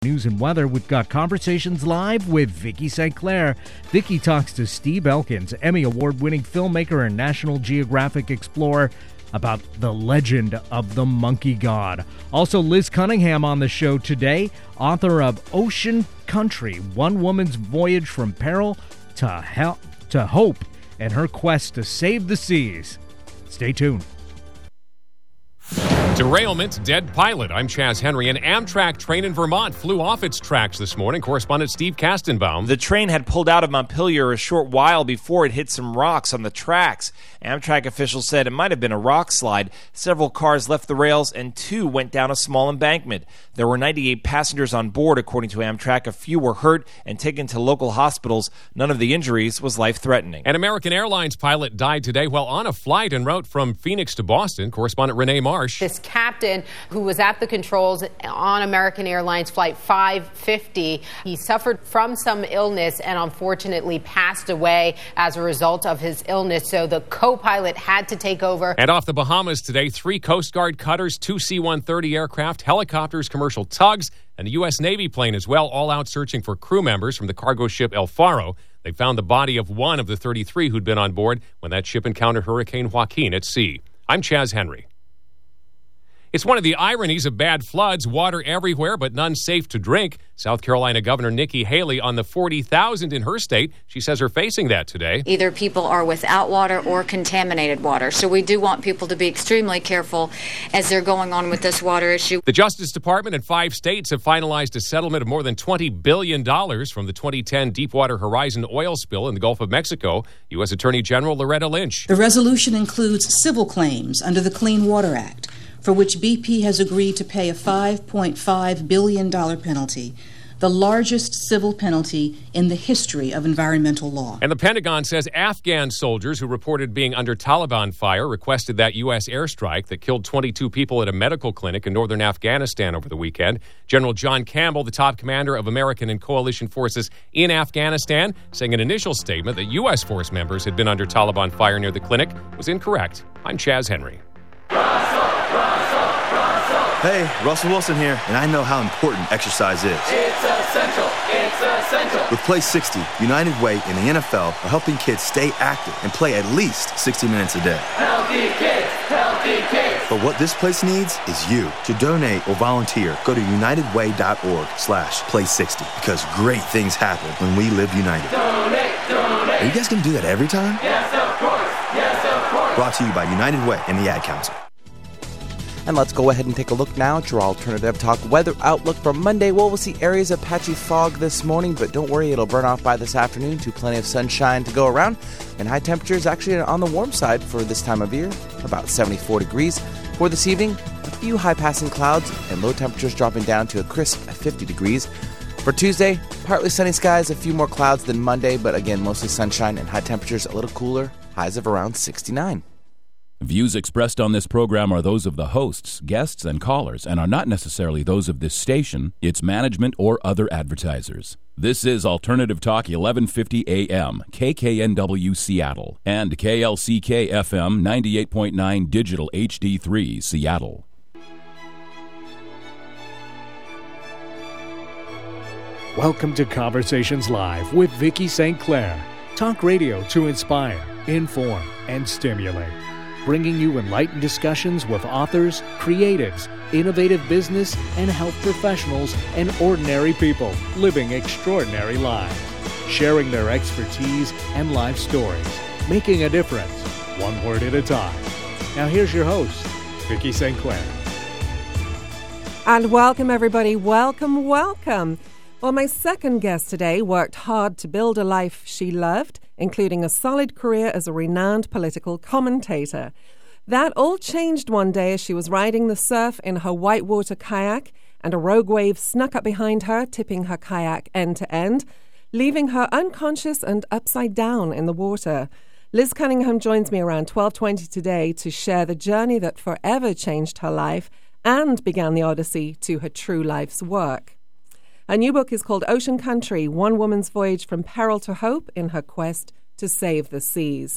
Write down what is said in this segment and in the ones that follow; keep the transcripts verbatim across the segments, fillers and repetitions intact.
News and weather, we've got Conversations Live with Vicki Saint Clair. Vicki talks to Steve Elkins, Emmy Award-winning filmmaker and National Geographic explorer, about the legend of the monkey god. Also, Liz Cunningham on the show today, author of Ocean Country, One Woman's Voyage from Peril to, hel- to Hope, and her quest to save the seas. Stay tuned. Derailment, dead pilot. I'm Chaz Henry. An Amtrak train in Vermont flew off its tracks this morning. Correspondent Steve Kastenbaum. The train had pulled out of Montpelier a short while before it hit some rocks on the tracks. Amtrak officials said it might have been a rock slide. Several cars left the rails and two went down a small embankment. There were ninety-eight passengers on board, according to Amtrak. A few were hurt and taken to local hospitals. None of the injuries was life-threatening. An American Airlines pilot died today while on a flight en route from Phoenix to Boston. Correspondent Renee Marsh. This captain who was at the controls on American Airlines Flight five fifty, he suffered from some illness and unfortunately passed away as a result of his illness. So the co-pilot had to take over. And off the Bahamas today, three Coast Guard cutters, two C one thirty aircraft, helicopters, commercial tugs, and a U S Navy plane as well, all out searching for crew members from the cargo ship El Faro. They found the body of one of the thirty-three who'd been on board when that ship encountered Hurricane Joaquin at sea. I'm Chaz Henry. It's one of the ironies of bad floods, water everywhere, but none safe to drink. South Carolina Governor Nikki Haley on the forty thousand in her state. She says are facing that today. Either people are without water or contaminated water. So we do want people to be extremely careful as they're going on with this water issue. The Justice Department and five states have finalized a settlement of more than twenty billion dollars from the twenty ten Deepwater Horizon oil spill in the Gulf of Mexico. U S Attorney General Loretta Lynch. The resolution includes civil claims under the Clean Water Act, for which B P has agreed to pay a five point five billion dollars penalty, the largest civil penalty in the history of environmental law. And the Pentagon says Afghan soldiers who reported being under Taliban fire requested that U S airstrike that killed twenty-two people at a medical clinic in northern Afghanistan over the weekend. General John Campbell, the top commander of American and coalition forces in Afghanistan, saying an initial statement that U S force members had been under Taliban fire near the clinic was incorrect. I'm Chaz Henry. Hey, Russell Wilson here, and I know how important exercise is. It's essential. It's essential. With Play sixty, United Way and the N F L are helping kids stay active and play at least sixty minutes a day. Healthy kids, healthy kids. But what this place needs is you. To donate or volunteer, go to unitedway.org slash play 60 because great things happen when we live united. Donate, donate. Are you guys going to do that every time? Yes, of course. Yes, of course. Brought to you by United Way and the Ad Council. And let's go ahead and take a look now at your Alternative Talk weather outlook for Monday. Well, we'll see areas of patchy fog this morning, but don't worry, it'll burn off by this afternoon to plenty of sunshine to go around. And high temperatures actually on the warm side for this time of year, about seventy-four degrees. For this evening, a few high-passing clouds and low temperatures dropping down to a crisp fifty degrees. For Tuesday, partly sunny skies, a few more clouds than Monday, but again, mostly sunshine and high temperatures a little cooler, highs of around sixty-nine. Views expressed on this program are those of the hosts, guests, and callers, and are not necessarily those of this station, its management, or other advertisers. This is Alternative Talk eleven fifty A M, K K N W Seattle, and K L C K F M ninety-eight point nine Digital H D three Seattle. Welcome to Conversations Live with Vicki Saint Clair. Talk radio to inspire, inform, and stimulate. Bringing you enlightened discussions with authors, creatives, innovative business and health professionals, and ordinary people living extraordinary lives, sharing their expertise and life stories, making a difference, one word at a time. Now here's your host, Vicki Saint Clair. And welcome, everybody. Welcome, welcome. Well, my second guest today worked hard to build a life she loved, including a solid career as a renowned political commentator. That all changed one day as she was riding the surf in her whitewater kayak and a rogue wave snuck up behind her, tipping her kayak end to end, leaving her unconscious and upside down in the water. Liz Cunningham joins me around twelve twenty today to share the journey that forever changed her life and began the odyssey to her true life's work. Her new book is called Ocean Country, One Woman's Voyage from Peril to Hope in her quest to save the seas.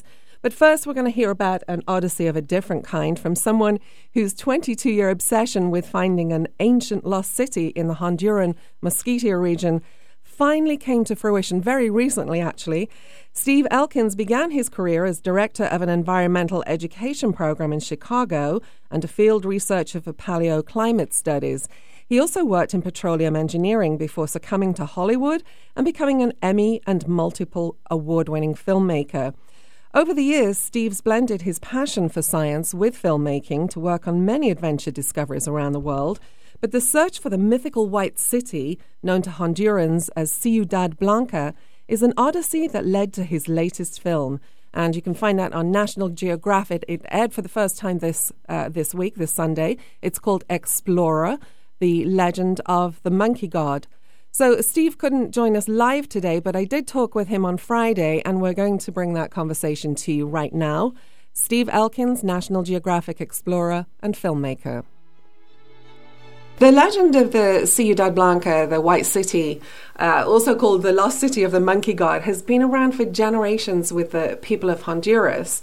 But first, we're going to hear about an odyssey of a different kind from someone whose twenty-two-year obsession with finding an ancient lost city in the Honduran Mosquitia region finally came to fruition very recently, actually. Steve Elkins began his career as director of an environmental education program in Chicago and a field researcher for paleoclimate studies. He also worked in petroleum engineering before succumbing to Hollywood and becoming an Emmy and multiple award-winning filmmaker. Over the years, Steve's blended his passion for science with filmmaking to work on many adventure discoveries around the world. But the search for the mythical white city, known to Hondurans as Ciudad Blanca, is an odyssey that led to his latest film. And you can find that on National Geographic. It aired for the first time this uh, this week, this Sunday. It's called Explorer, the legend of the monkey god. So Steve couldn't join us live today, but I did talk with him on Friday, and we're going to bring that conversation to you right now. Steve Elkins, National Geographic explorer and filmmaker. The legend of the Ciudad Blanca, the White City, uh, also called the Lost City of the Monkey God, has been around for generations with the people of Honduras.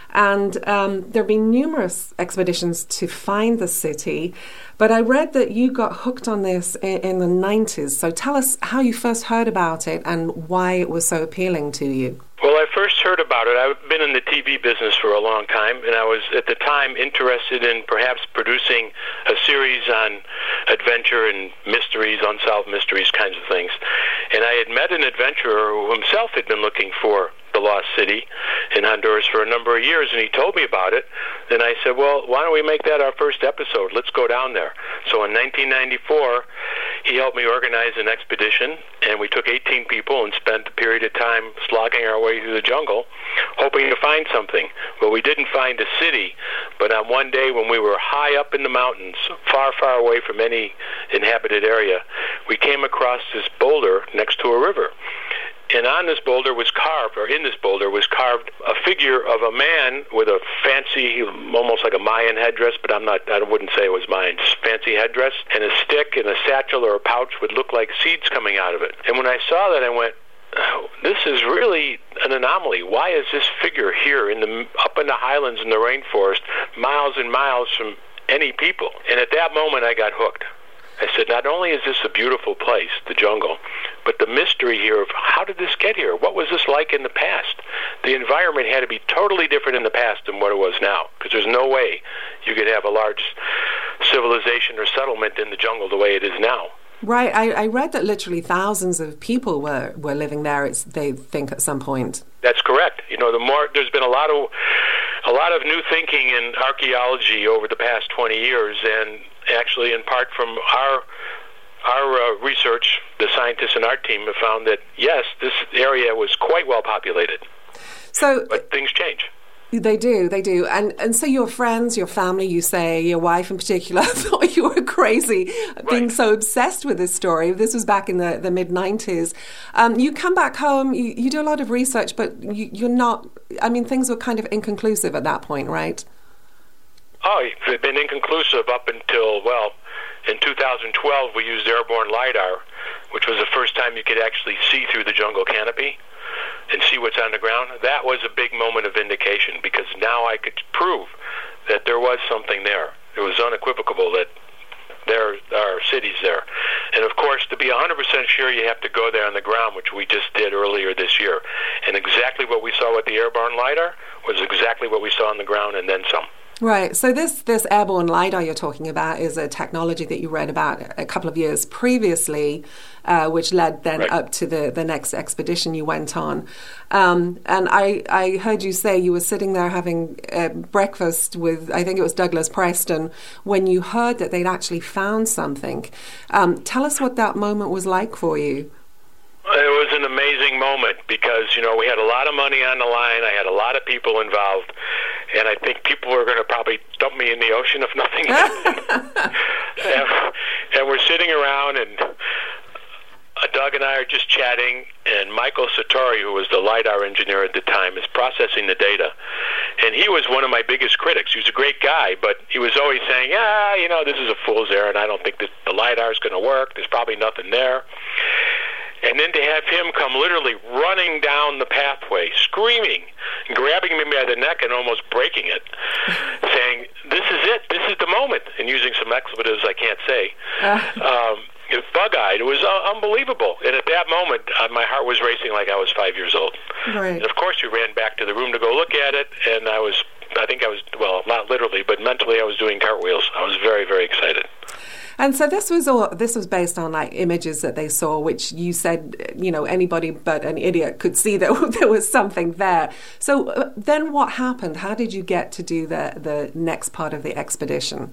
And um, there have been numerous expeditions to find the city. But I read that you got hooked on this in, in the nineties. So tell us how you first heard about it and why it was so appealing to you. Well, I first heard about it. I've been in the T V business for a long time, and I was at the time interested in perhaps producing a series on adventure and mysteries, unsolved mysteries kinds of things. And I had met an adventurer who himself had been looking for the lost city in Honduras for a number of years, and he told me about it. Then I said, well, why don't we make that our first episode? Let's go down there. So in nineteen ninety-four, he helped me organize an expedition, and we took eighteen people and spent a period of time slogging our way through the jungle, hoping to find something. Well, we didn't find a city, but on one day when we were high up in the mountains, far, far away from any inhabited area, we came across this boulder next to a river. And on this boulder was carved, or in this boulder was carved, a figure of a man with a fancy, almost like a Mayan headdress, but I'm not, I wouldn't say it was Mayan, just fancy headdress, and a stick and a satchel or a pouch would look like seeds coming out of it. And when I saw that, I went, oh, this is really an anomaly. Why is this figure here in the up in the highlands in the rainforest, miles and miles from any people? And at that moment, I got hooked. I said, not only is this a beautiful place, the jungle, but the mystery here of how did this get here? What was this like in the past? The environment had to be totally different in the past than what it was now, because there's no way you could have a large civilization or settlement in the jungle the way it is now. Right. I, I read that literally thousands of people were, were living there, it's, they think, at some point. That's correct. You know, the more there's been a lot of a lot of new thinking in archaeology over the past twenty years, and actually in part from our our uh, research, the scientists in our team have found that, yes, this area was quite well populated. So, but things change. They do, they do. And and so your friends, your family, you say, your wife in particular, thought you were crazy being right. so obsessed with this story. This was back in the, the mid-nineties. Um, you come back home, you, you do a lot of research, but you, you're not, I mean, things were kind of inconclusive at that point, right? Oh, it's been inconclusive up until, well, in two thousand twelve we used airborne LiDAR, which was the first time you could actually see through the jungle canopy and see what's on the ground. That was a big moment of vindication, because now I could prove that there was something there. It was unequivocal that there are cities there. And of course, to be one hundred percent sure, you have to go there on the ground, which we just did earlier this year. And exactly what we saw with the airborne LiDAR was exactly what we saw on the ground, and then some. Right. So this, this airborne LiDAR you're talking about is a technology that you read about a couple of years previously, uh, which led then right. up to the, the next expedition you went on. Um, and I, I heard you say you were sitting there having uh, breakfast with, I think it was Douglas Preston, when you heard that they'd actually found something. Um, tell us what that moment was like for you. It was an amazing moment because, you know, we had a lot of money on the line. I had a lot of people involved. And I think people were going to probably dump me in the ocean if nothing happened. and, and we're sitting around, and uh, Doug and I are just chatting, and Michael Sartori, who was the LiDAR engineer at the time, is processing the data. And he was one of my biggest critics. He was a great guy, but he was always saying, ah, you know, this is a fool's errand. I don't think that the LiDAR is going to work. There's probably nothing there. And then to have him come literally running down the pathway, screaming, grabbing me by the neck and almost breaking it, saying, "This is it, this is the moment," and using some expletives I can't say. Uh. Um, It was bug-eyed. It was uh, unbelievable. And at that moment, uh, my heart was racing like I was five years old. Right. And of course, we ran back to the room to go look at it, and I was, I think I was, well, not literally, but mentally I was doing cartwheels. I was very, very excited. And so this was all. This was based on like images that they saw, which you said, you know, anybody but an idiot could see that there was something there. So uh, then, what happened? How did you get to do the the next part of the expedition?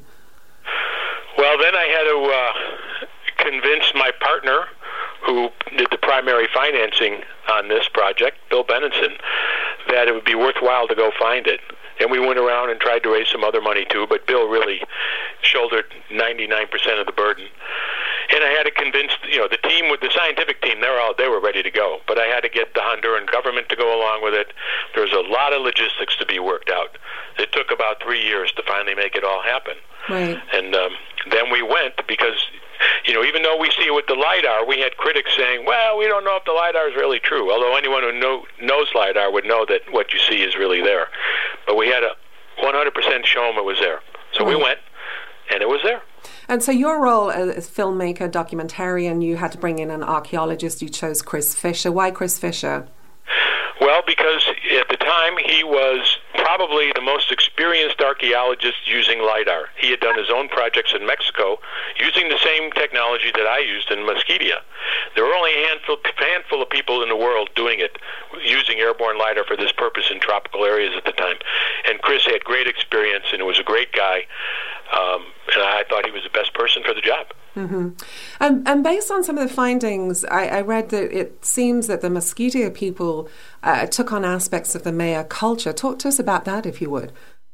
Well, then I had to uh, convince my partner, who did the primary financing on this project, Bill Benenson, that it would be worthwhile to go find it. And we went around and tried to raise some other money too, but Bill really shouldered ninety-nine percent of the burden. And I had to convince, you know, the team, with the scientific team, they were all, they were ready to go. But I had to get the Honduran government to go along with it. There's a lot of logistics to be worked out. It took about three years to finally make it all happen. Right. And um, then we went because, you know, even though we see it with the LiDAR, we had critics saying, well, we don't know if the LiDAR is really true. Although anyone who know, knows LiDAR would know that what you see is really there. But we had to one hundred percent show them it was there. So right. we went, and it was there. And so your role as filmmaker, documentarian, you had to bring in an archaeologist. You chose Chris Fisher. Why Chris Fisher? Well, because at the time he was probably the most experienced archaeologist using LiDAR. He had done his own projects in Mexico using the same technology that I used in Mosquitia. There were only a handful, handful of people in the world doing it, using airborne LiDAR for this purpose in tropical areas at the time. And Chris had great experience and was a great guy. Um, and I thought he was the best person for the job. Mm-hmm. And, and based on some of the findings, I, I read that it seems that the Mosquitia people uh, took on aspects of the Maya culture. Talk to us about that, if you would.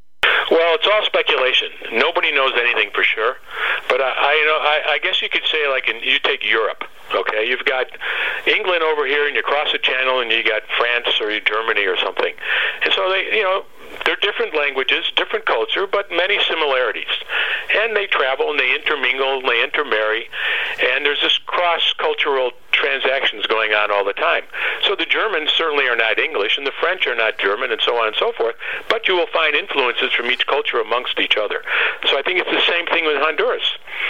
Well, it's all speculation. Nobody knows anything for sure. But I, I, you know, I, I guess you could say, like, in, you take Europe. Okay, you've got England over here, and you cross the channel, and you got France or Germany or something. And so they, you know, they're different languages, different culture, but many similarities. And they travel, and they intermingle, and they intermarry, and there's this cross-cultural transactions going on all the time. So the Germans certainly are not English, and the French are not German, and so on and so forth, but you will find influences from each culture amongst each other. So I think it's the same thing with Honduras.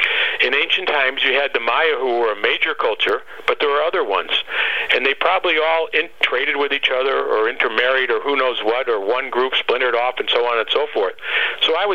In ancient times, you had the Maya, who were a major culture, but there were other ones. And they probably all in, traded with each other or intermarried or who knows what, or one group splintered off and so on and so forth. So I would,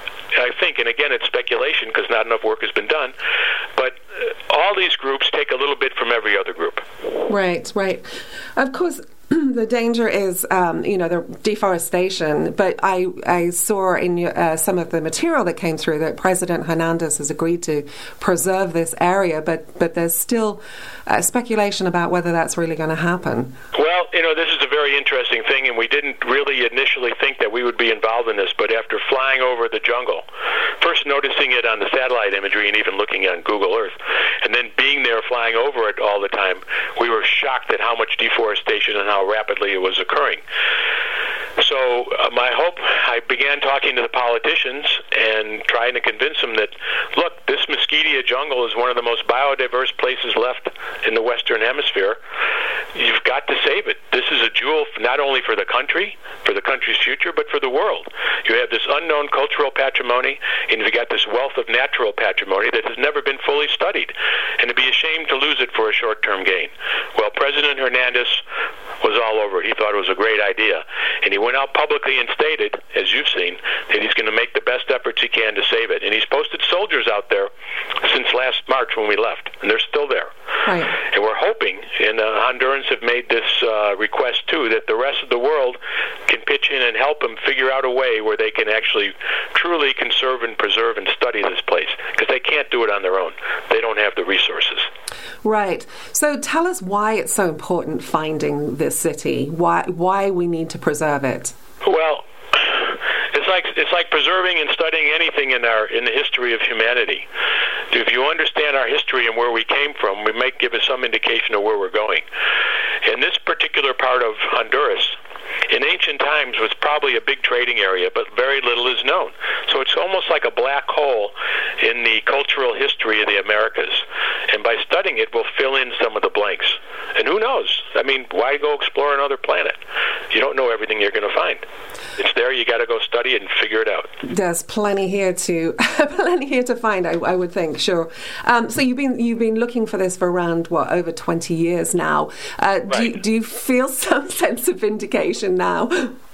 I think, and again, it's speculation because not enough work has been done, but all these groups take a little bit from every other group. Right, right. Of course, the danger is, um, you know, the deforestation. But I, I saw in your, uh, some of the material that came through that President Hernandez has agreed to preserve this area, but, but there's still uh, speculation about whether that's really going to happen. Well, you know, this is a very interesting thing, and we didn't really initially think that we would be involved in this, but after flying over the jungle, first noticing it on the satellite imagery and even looking on Google Earth, and then being there flying over it all the time, we were shocked at how much deforestation and how rapidly it was occurring. So uh, my hope, I began talking to the politicians and trying to convince them that, look, this Mosquitia jungle is one of the most biodiverse places left in the Western Hemisphere. You've got to save it. This is a jewel not only for the country, for the country's future, but for the world. You have this unknown cultural patrimony, and you've got this wealth of natural patrimony that has never been fully studied, and to be ashamed to lose it for a short-term gain. Well, President Hernandez was all over it. He thought it was a great idea, and he went out publicly and stated, as you've seen, that he's going to make the best efforts he can to save it. And he's posted soldiers out there since last March when we left, and they're still there. Right. And we're hoping, and the Hondurans have made this uh, request too, that the rest of the world can pitch in and help them figure out a way where they can actually truly conserve and preserve and study this place, because they can't do it on their own. They don't have the resources. Right. So tell us why it's so important finding this city, why why we need to preserve it. Well, it's like it's like preserving and studying anything in our in the history of humanity. If you understand our history and where we came from, we might give us some indication of where we're going. In this particular part of Honduras, in ancient times, was probably a big trading area, but very little is known. So it's almost like a black hole in the cultural history of the Americas. And by studying it, we'll fill in some of the blanks. I mean, why go explore another planet? You don't know everything you're going to find. It's there. You got to go study it and figure it out. There's plenty here to plenty here to find. I, I would think, sure. Um, so you've been you've been looking for this for around what over twenty years now. Uh, right. do you, do you feel some sense of vindication now?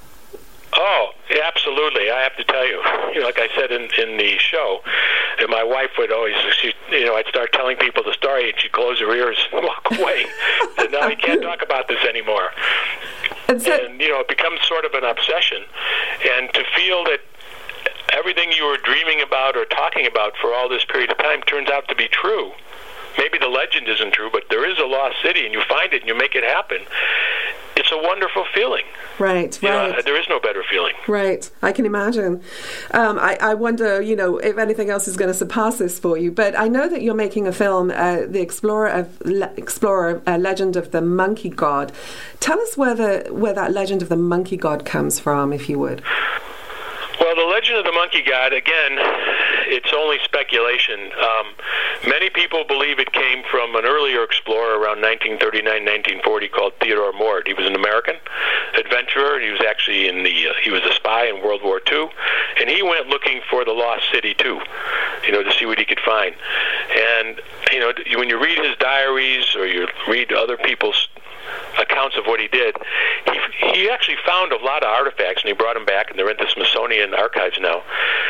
Oh, absolutely. I have to tell you, you know, like I said in, in the show, and my wife would always, she, you know, I'd start telling people the story, and she'd close her ears and walk away. And now you can't talk about this anymore. And, so, and, you know, it becomes sort of an obsession. And to feel that everything you were dreaming about or talking about for all this period of time turns out to be true. Maybe the legend isn't true, but there is a lost city, and you find it and you make it happen. It's a wonderful feeling. Right, you right. know, there is no better feeling. Right, I can imagine. Um, I, I wonder, you know, if anything else is going to surpass this for you. But I know that you're making a film, uh, The Explorer of Le- Explorer, uh, Legend of the Monkey God. Tell us where the where that Legend of the Monkey God comes from, if you would. Well, the Legend of the Monkey God, again, it's only speculation. Um, many people believe it came from an earlier explorer around nineteen thirty-nine, nineteen forty called Theodore Mord. He was an American adventurer. He was actually in the, uh, he was a spy in World War Two, and he went looking for the lost city too, you know, to see what he could find. And, you know, when you read his diaries or you read other people's accounts of what he did, he he actually found a lot of artifacts, and he brought them back, and they're in the Smithsonian archives now.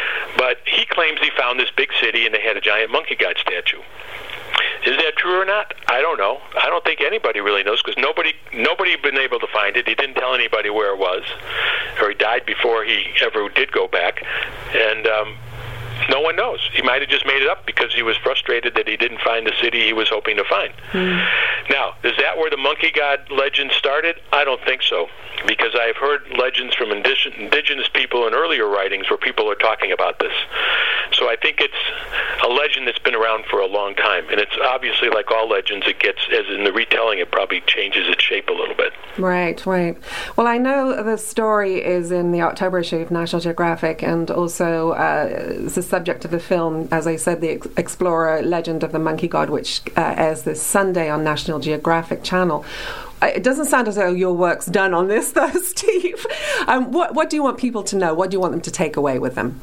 But he claims he found this big city, and they had a giant monkey god statue. Is that true or not? I don't know. I don't think anybody really knows, because nobody nobody had been able to find it. He didn't tell anybody where it was, or he died before he ever did go back. And um, no one knows. He might have just made it up because he was frustrated that he didn't find the city he was hoping to find. Mm. Now, is that where the monkey god legend started? I don't think so, because I've heard legends from indig- indigenous people in earlier writings where people are talking about this. So I think it's a legend that's been around for a long time, and it's obviously, like all legends, it gets, as in the retelling, it probably changes its shape a little bit. Right, right. Well, I know the story is in the October issue of National Geographic, and also uh, it's the subject of the film, as I said, The Explorer, Legend of the Monkey God, which uh, airs this Sunday on National Geographic Channel. It doesn't sound as though your work's done on this, though, Steve. Um, what, what do you want people to know? What do you want them to take away with them?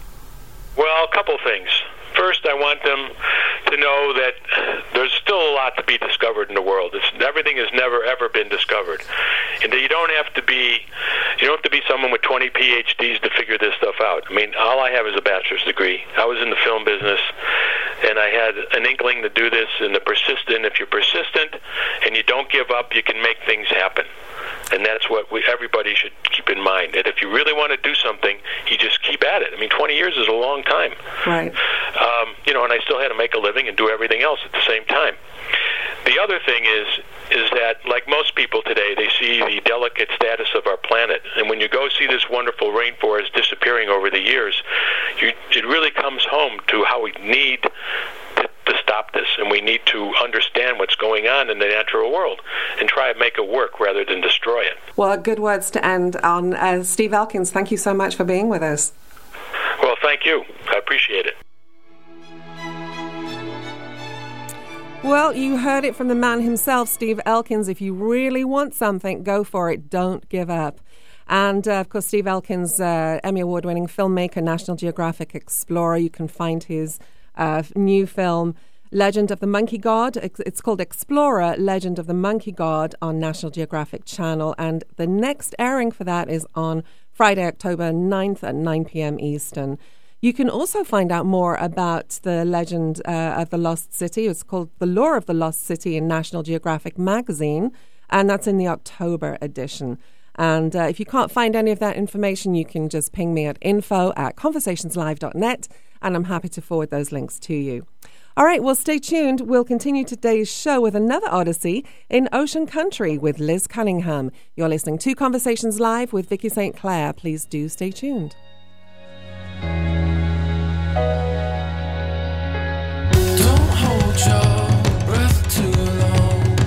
Well, a couple things. First, I want them to know that there's still a lot to be discovered in the world. It's, everything has never, ever been discovered. And that you don't have to be, you don't have to be someone with twenty P H Ds to figure this stuff out. I mean, all I have is a bachelor's degree. I was in the film business, and I had an inkling to do this, and the persistent, if you're persistent and you don't give up, you can make things happen. And that's what we, everybody should keep in mind. That if you really want to do something, you just keep at it. I mean, twenty years is a long time. Right. Um, you know, and I still had to make a living and do everything else at the same time. The other thing is, is that, like most people today, they see the delicate status of our planet. And when you go see this wonderful rainforest disappearing over the years, you, it really comes home to how we need to, to stop this. And we need to understand what's going on in the natural world and try to make it work rather than destroy it. Well, good words to end on. Uh, Steve Elkins, thank you so much for being with us. Well, thank you. I appreciate it. Well, you heard it from the man himself, Steve Elkins. If you really want something, go for it. Don't give up. And, uh, of course, Steve Elkins, uh, Emmy Award-winning filmmaker, National Geographic Explorer. You can find his uh, new film, Legend of the Monkey God. It's called Explorer, Legend of the Monkey God, on National Geographic Channel. And the next airing for that is on Friday, October ninth at nine p.m. Eastern. You can also find out more about the legend uh, of the Lost City. It's called The Lore of the Lost City in National Geographic magazine, and that's in the October edition. And uh, if you can't find any of that information, you can just ping me at info at conversations live dot net, and I'm happy to forward those links to you. All right, well, stay tuned. We'll continue today's show with another odyssey in Ocean Country with Liz Cunningham. You're listening to Conversations Live with Vicky Saint Clair. Please do stay tuned. Don't hold your breath too long.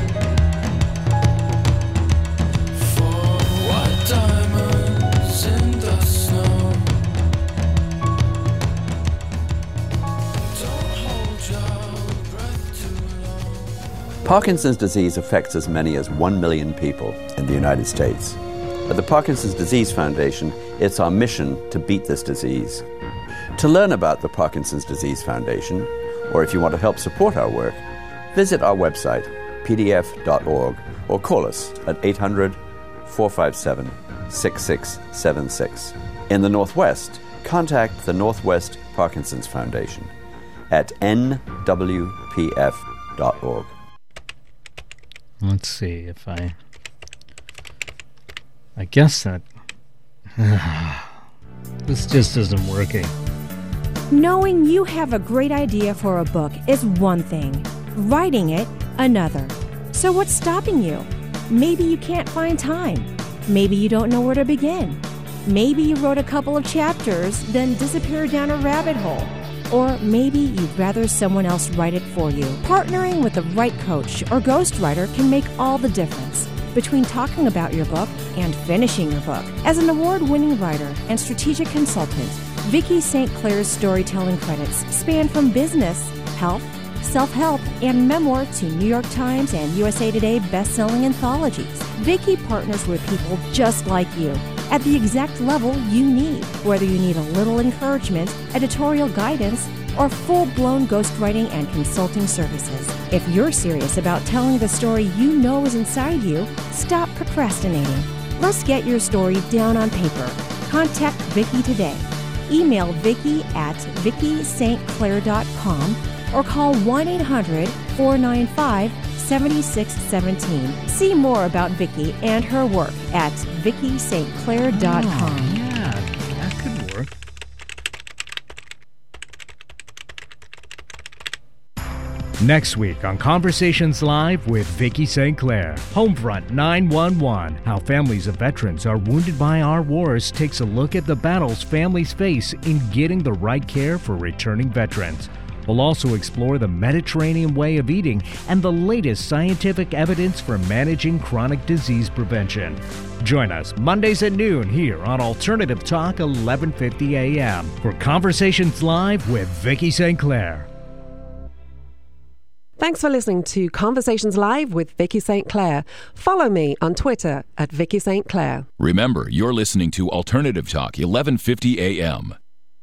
For white diamonds in the snow. Don't hold your breath too long. Parkinson's disease affects as many as one million people in the United States. At the Parkinson's Disease Foundation, it's our mission to beat this disease. To learn about the Parkinson's Disease Foundation, or if you want to help support our work, visit our website, p d f dot org, or call us at eight hundred, four five seven, six six seven six. In the Northwest, contact the Northwest Parkinson's Foundation at n w p f dot org. Let's see if I... I guess that... this just isn't working. Knowing you have a great idea for a book is one thing. Writing it, another. So what's stopping you? Maybe you can't find time. Maybe you don't know where to begin. Maybe you wrote a couple of chapters, then disappeared down a rabbit hole. Or maybe you'd rather someone else write it for you. Partnering with the right coach or ghostwriter can make all the difference between talking about your book and finishing your book. As an award-winning writer and strategic consultant, Vicki Saint Clair's storytelling credits span from business, health, self-help, and memoir to New York Times and U S A Today best-selling anthologies. Vicki partners with people just like you at the exact level you need, whether you need a little encouragement, editorial guidance, or full-blown ghostwriting and consulting services. If you're serious about telling the story you know is inside you, stop procrastinating. Let's get your story down on paper. Contact Vicki today. Email Vicki at vicki st clair dot com or call one eight hundred, four nine five, seven six one seven. See more about Vicki and her work at vicki st clair dot com. Oh, yeah, that could work. Next week on Conversations Live with Vicki Saint Clair, Homefront nine one one, how families of veterans are wounded by our wars, takes a look at the battles families face in getting the right care for returning veterans. We'll also explore the Mediterranean way of eating and the latest scientific evidence for managing chronic disease prevention. Join us Mondays at noon here on Alternative Talk eleven fifty a m for Conversations Live with Vicki Saint Clair. Thanks for listening to Conversations Live with Vicki Saint Clair. Follow me on Twitter at Vicki Saint Clair. Remember, you're listening to Alternative Talk eleven fifty a m.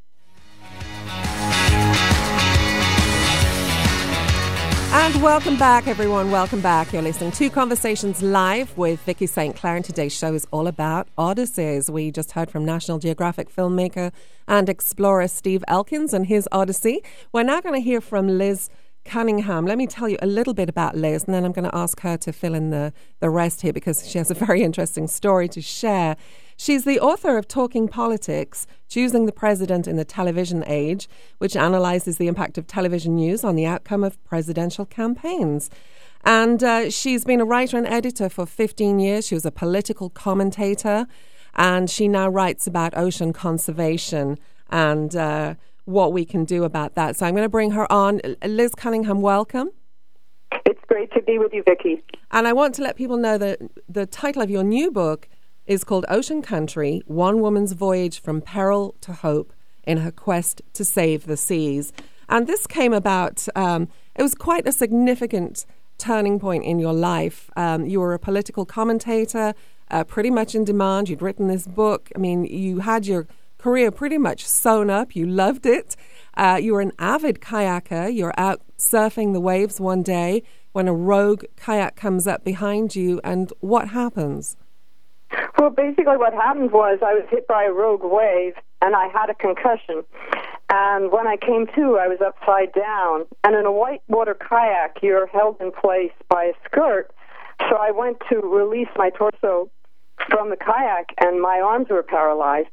And welcome back, everyone. Welcome back. You're listening to Conversations Live with Vicki Saint Clair, and today's show is all about Odysseys. We just heard from National Geographic filmmaker and explorer Steve Elkins and his Odyssey. We're now going to hear from Liz Cunningham. Let me tell you a little bit about Liz, and then I'm going to ask her to fill in the, the rest here because she has a very interesting story to share. She's the author of Talking Politics, Choosing the President in the Television Age, which analyzes the impact of television news on the outcome of presidential campaigns. And uh, she's been a writer and editor for fifteen years. She was a political commentator, and she now writes about ocean conservation and uh, what we can do about that. So I'm going to bring her on. Liz Cunningham, welcome. It's great to be with you, Vicki. And I want to let people know that the title of your new book is called Ocean Country, One Woman's Voyage from Peril to Hope in Her Quest to Save the Seas. And this came about, um, it was quite a significant turning point in your life. Um, you were a political commentator, uh, pretty much in demand. You'd written this book. I mean, you had your career pretty much sewn up. You loved it. Uh, you were an avid kayaker. You're out surfing the waves one day when a rogue kayak comes up behind you, and what happens? Well, basically what happened was I was hit by a rogue wave, and I had a concussion. And when I came to, I was upside down. And in a whitewater kayak, you're held in place by a skirt. So I went to release my torso from the kayak, and my arms were paralyzed.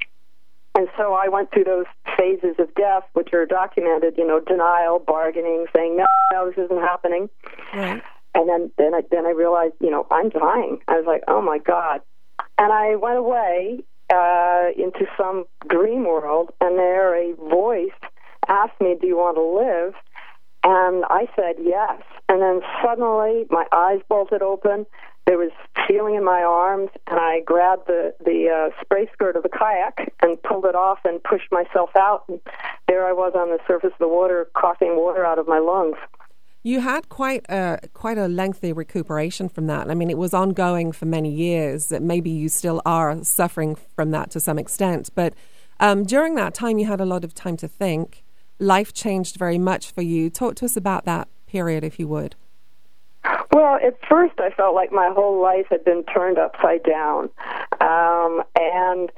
And so I went through those phases of death, which are documented, you know, denial, bargaining, saying, no, no, this isn't happening. Right. And then, then, I, then I realized, you know, I'm dying. I was like, oh, my God. And I went away uh, into some dream world, and there a voice asked me, do you want to live? And I said yes. And then suddenly my eyes bolted open. There was feeling in my arms, and I grabbed the, the uh, spray skirt of the kayak and pulled it off and pushed myself out. And there I was on the surface of the water, coughing water out of my lungs. You had quite a quite a lengthy recuperation from that. I mean, it was ongoing for many years. Maybe you still are suffering from that to some extent. But um, during that time, you had a lot of time to think. Life changed very much for you. Talk to us about that period, if you would. Well, at first I felt like my whole life had been turned upside down. Um, and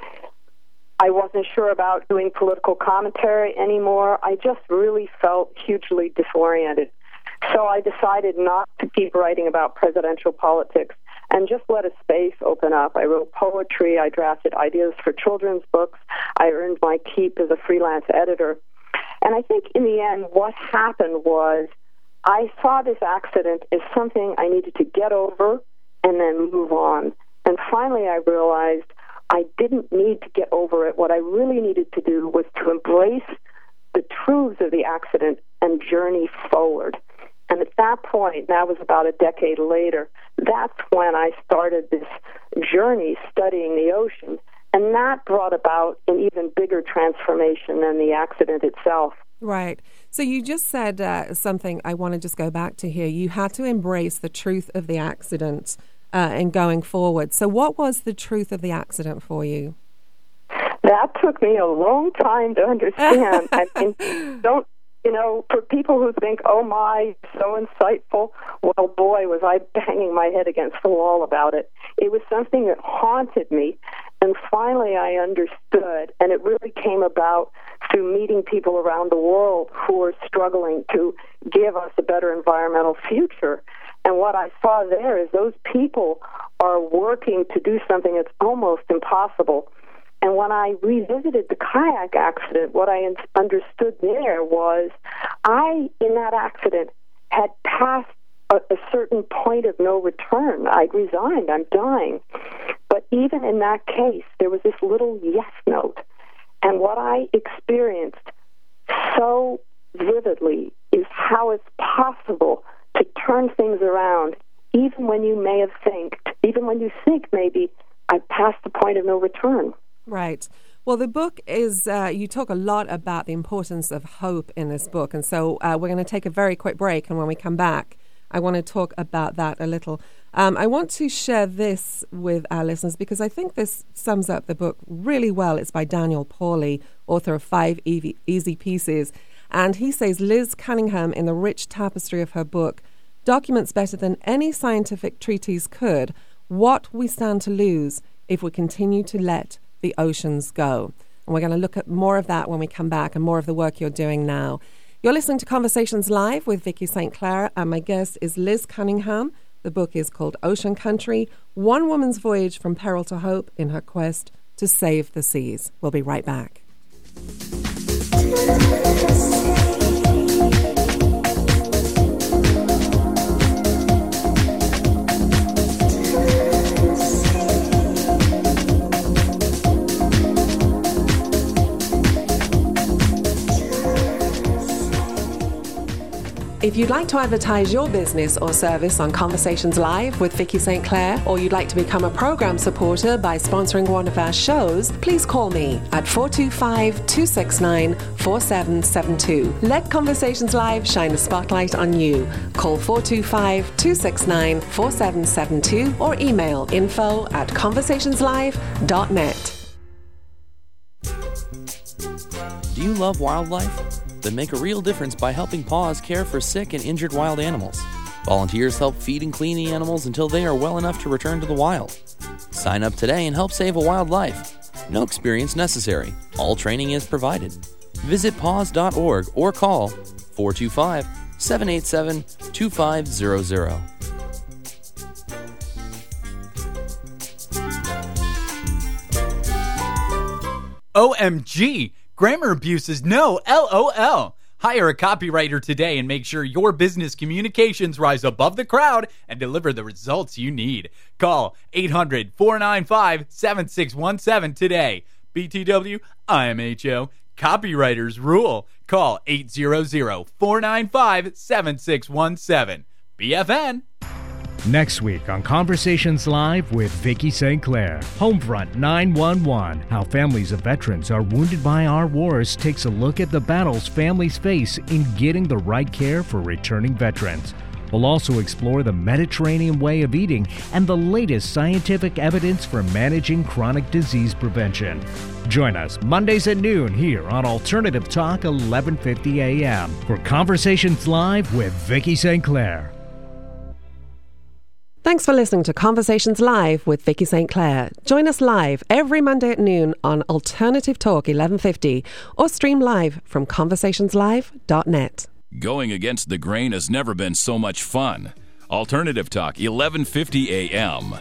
I wasn't sure about doing political commentary anymore. I just really felt hugely disoriented. So I decided not to keep writing about presidential politics and just let a space open up. I wrote poetry. I drafted ideas for children's books. I earned my keep as a freelance editor. And I think in the end, what happened was I saw this accident as something I needed to get over and then move on. And finally I realized I didn't need to get over it. What I really needed to do was to embrace the truths of the accident and journey forward. And at that point, that was about a decade later, that's when I started this journey studying the ocean. And that brought about an even bigger transformation than the accident itself. Right. So you just said uh, something I want to just go back to here. You had to embrace the truth of the accident uh, and going forward. So what was the truth of the accident for you? That took me a long time to understand. I mean, don't, you know, for people who think, oh my, so insightful, well, boy, was I banging my head against the wall about it. It was something that haunted me. And finally I understood, and it really came about through meeting people around the world who are struggling to give us a better environmental future. And what I saw there is those people are working to do something that's almost impossible. And when I revisited the kayak accident, what I understood there was I, in that accident, had passed a, a certain point of no return. I'd resigned. I'm dying. But even in that case, there was this little yes note. And what I experienced so vividly is how it's possible to turn things around, even when you may have think, even when you think maybe I've passed the point of no return. Right. Well, the book is, uh, you talk a lot about the importance of hope in this book. And so uh, we're going to take a very quick break. And when we come back, I want to talk about that a little. Um, I want to share this with our listeners because I think this sums up the book really well. It's by Daniel Pauly, author of Five Easy Pieces. And he says Liz Cunningham, in the rich tapestry of her book, documents better than any scientific treatise could what we stand to lose if we continue to let the oceans go. And we're going to look at more of that when we come back and more of the work you're doing now. You're listening to Conversations Live with Vicky Saint Clair, and my guest is Liz Cunningham. The book is called Ocean Country, One Woman's Voyage from Peril to Hope in Her Quest to Save the Seas. We'll be right back. If you'd like to advertise your business or service on Conversations Live with Vicky Saint Clair, or you'd like to become a program supporter by sponsoring one of our shows, please call me at four two five, two six nine, four seven seven two. Let Conversations Live shine a spotlight on you. Call four two five, two six nine, four seven seven two or email info at conversationslive dot net. Do you love wildlife? Then make a real difference by helping Paws care for sick and injured wild animals. Volunteers help feed and clean the animals until they are well enough to return to the wild. Sign up today and help save a wild life. No experience necessary. All training is provided. Visit paws dot org or call four two five, seven eight seven, two five zero zero. O M G! Grammar abuse is no LOL. Hire a copywriter today and make sure your business communications rise above the crowd and deliver the results you need. Call eight hundred, four nine five, seven six one seven today. B T W, I M H O, copywriters rule. Call eight hundred, four nine five, seven six one seven. B F N. Next week on Conversations Live with Vicki Saint Clair, Homefront nine one one, how families of veterans are wounded by our wars takes a look at the battles families face in getting the right care for returning veterans. We'll also explore the Mediterranean way of eating and the latest scientific evidence for managing chronic disease prevention. Join us Mondays at noon here on Alternative Talk eleven fifty A M for Conversations Live with Vicki Saint Clair. Thanks for listening to Conversations Live with Vicki Saint Clair. Join us live every Monday at noon on Alternative Talk eleven fifty or stream live from conversations live dot net. Going against the grain has never been so much fun. Alternative Talk eleven fifty A M.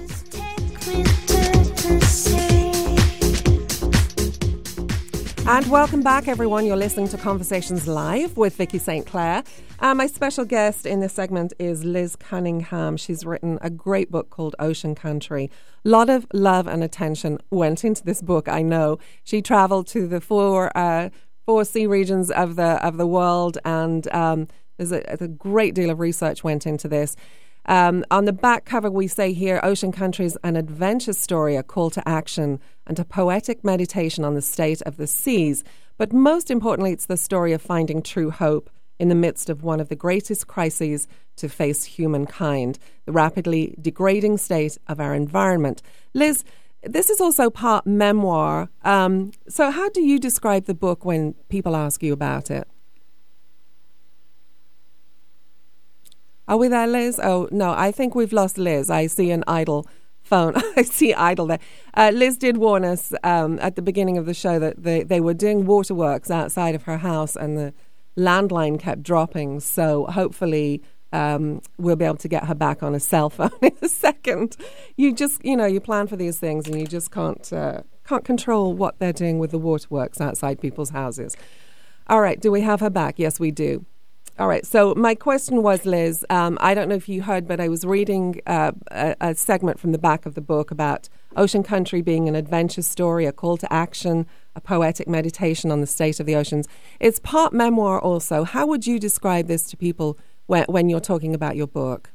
And welcome back, everyone. You're listening to Conversations Live with Vicki Saint Clair. Uh, my special guest in this segment is Liz Cunningham. She's written a great book called Ocean Country. A lot of love and attention went into this book, I know. She traveled to the four uh, four sea regions of the of the world, and um, there's a, a great deal of research went into this. Um, on the back cover, we say here, Ocean Country is an adventure story, a call to action, and a poetic meditation on the state of the seas. But most importantly, it's the story of finding true hope in the midst of one of the greatest crises to face humankind, the rapidly degrading state of our environment. Liz, this is also part memoir. Um, so how do you describe the book when people ask you about it? Are we there, Liz? Oh, no, I think we've lost Liz. I see an idle phone. I see idle there. Uh, Liz did warn us um, at the beginning of the show that they, they were doing waterworks outside of her house and the landline kept dropping. So hopefully um, we'll be able to get her back on a cell phone in a second. You just, you know, you plan for these things and you just can't, uh, can't control what they're doing with the waterworks outside people's houses. All right, do we have her back? Yes, we do. All right, so my question was, Liz, um, I don't know if you heard, but I was reading uh, a, a segment from the back of the book about Ocean Country being an adventure story, a call to action, a poetic meditation on the state of the oceans. It's part memoir also. How would you describe this to people when, when you're talking about your book?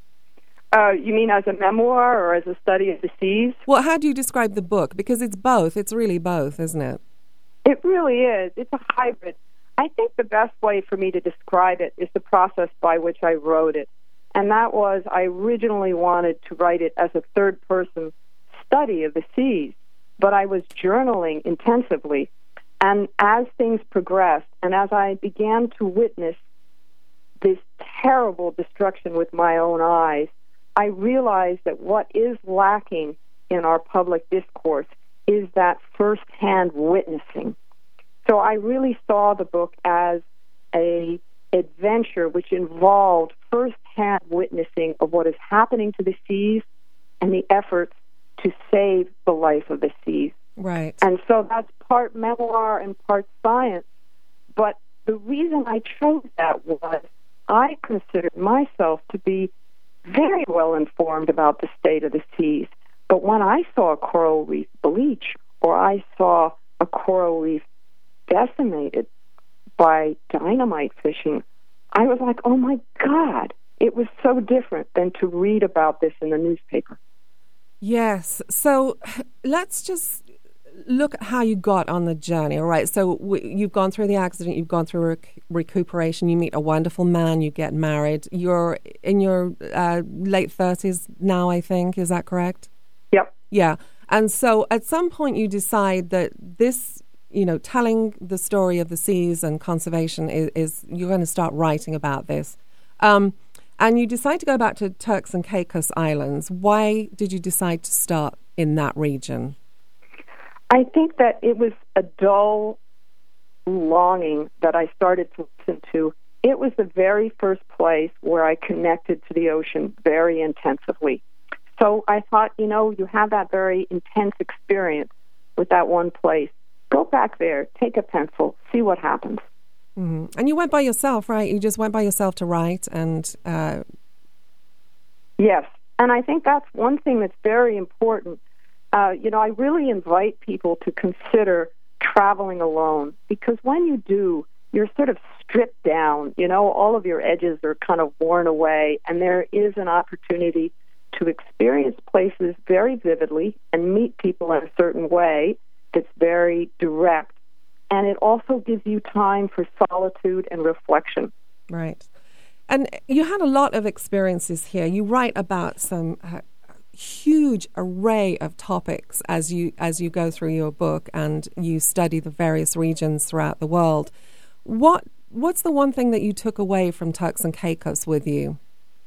Uh, you mean as a memoir or as a study of the seas? Well, how do you describe the book? Because it's both. It's really both, isn't it? It really is. It's a hybrid. I think the best way for me to describe it is the process by which I wrote it. And that was, I originally wanted to write it as a third-person study of the seas, but I was journaling intensively. And as things progressed, and as I began to witness this terrible destruction with my own eyes, I realized that what is lacking in our public discourse is that first-hand witnessing. So I really saw the book as a adventure which involved first-hand witnessing of what is happening to the seas and the efforts to save the life of the seas. Right. And so that's part memoir and part science. But the reason I chose that was I considered myself to be very well informed about the state of the seas. But when I saw a coral reef bleach, or I saw a coral reef decimated by dynamite fishing, I was like, oh my God, it was so different than to read about this in the newspaper. Yes. So let's just look at how you got on the journey. All right. So w- you've gone through the accident, you've gone through rec- recuperation, you meet a wonderful man, you get married. You're in your uh, late thirties now, I think. Is that correct? Yep. Yeah. And so at some point you decide that this, you know, telling the story of the seas and conservation is, is you're going to start writing about this. Um, and you decide to go back to Turks and Caicos Islands. Why did you decide to start in that region? I think that it was a dull longing that I started to listen to. It was the very first place where I connected to the ocean very intensively. So I thought, you know, you have that very intense experience with that one place. Go back there, take a pencil, see what happens. Mm-hmm. And you went by yourself, right? You just went by yourself to write and... Uh... Yes, and I think that's one thing that's very important. Uh, you know, I really invite people to consider traveling alone, because when you do, you're sort of stripped down. You know, all of your edges are kind of worn away, and there is an opportunity to experience places very vividly and meet people in a certain way that's very direct. And it also gives you time for solitude and reflection. Right. And you had a lot of experiences here. You write about some uh, huge array of topics as you as you go through your book, and you study the various regions throughout the world. What What's the one thing that you took away from Turks and Caicos with you?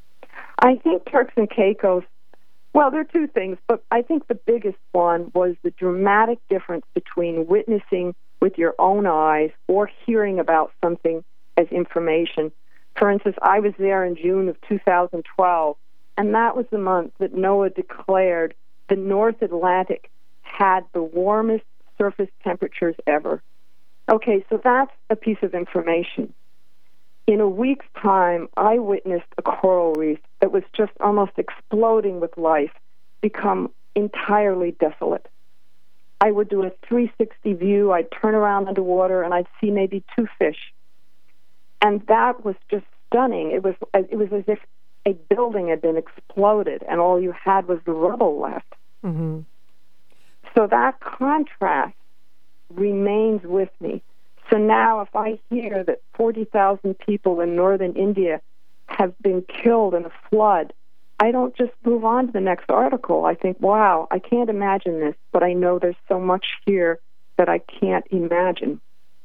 I think Turks and Caicos, well, there are two things, but I think the biggest one was the dramatic difference between witnessing with your own eyes or hearing about something as information. For instance, I was there in June of two thousand twelve, and that was the month that NOAA declared the North Atlantic had the warmest surface temperatures ever. Okay, so that's a piece of information. In a week's time, I witnessed a coral reef that was just almost exploding with life become entirely desolate. I would do a three sixty view, I'd turn around underwater, and I'd see maybe two fish. And that was just stunning. It was it was as if a building had been exploded and all you had was the rubble left. Mm-hmm. So that contrast remains with me. So now if I hear that forty thousand people in northern India have been killed in a flood, I don't just move on to the next article. I think, wow, I can't imagine this, but I know there's so much here that I can't imagine.